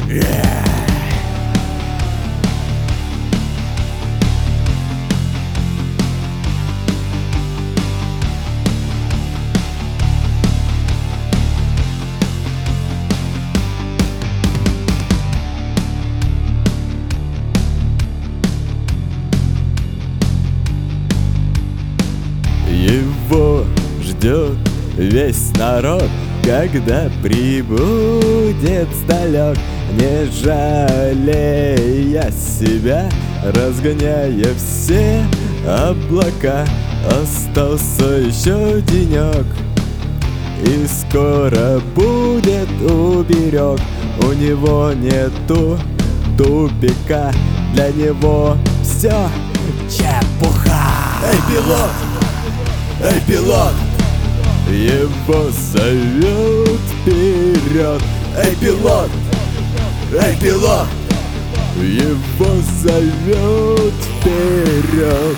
Его ждет весь народ, когда прибудет сдалек, не жалея себя, разгоняя все облака. Остался еще денек, и скоро будет уберег. У него нету тупика, для него все чепуха. Эй, пилот! Эй, пилот! Его зовет вперед. Эй, пилот! Эй, пилот! Его зовет вперед.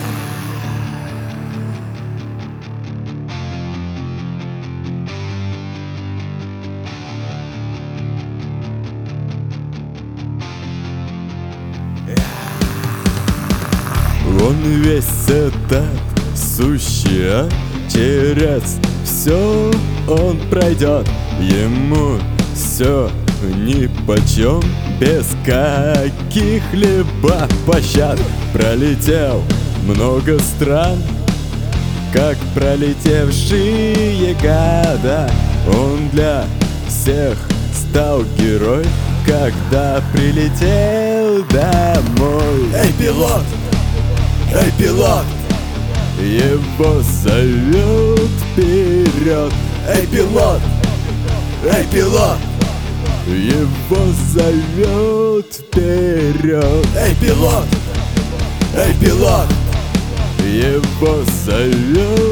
Он весь этот сущий, а через все он пройдет. Ему все нипочем, без каких-либо пощад. Пролетел много стран, как пролетевшие года. Он для всех стал герой, когда прилетел домой. Эй, пилот! Эй, пилот! Его зовет вперед. Эй, пилот! Эй, пилот! Его зовет вперед. Эй, пилот! Эй, пилот! Его зовет